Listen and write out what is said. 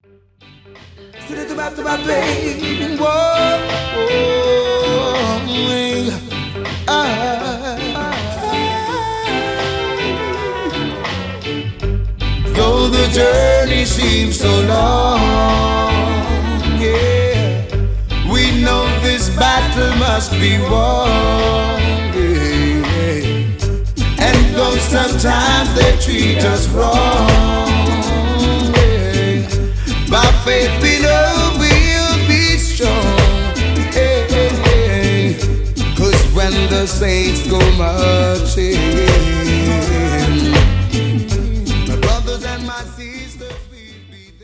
To my baby, whoa, though the journey seems so long, yeah, we know this battle must be won, yeah. And though sometimes they treat us wrong, by faith we know we'll be strong, hey, hey, hey. 'Cause when the saints go marching,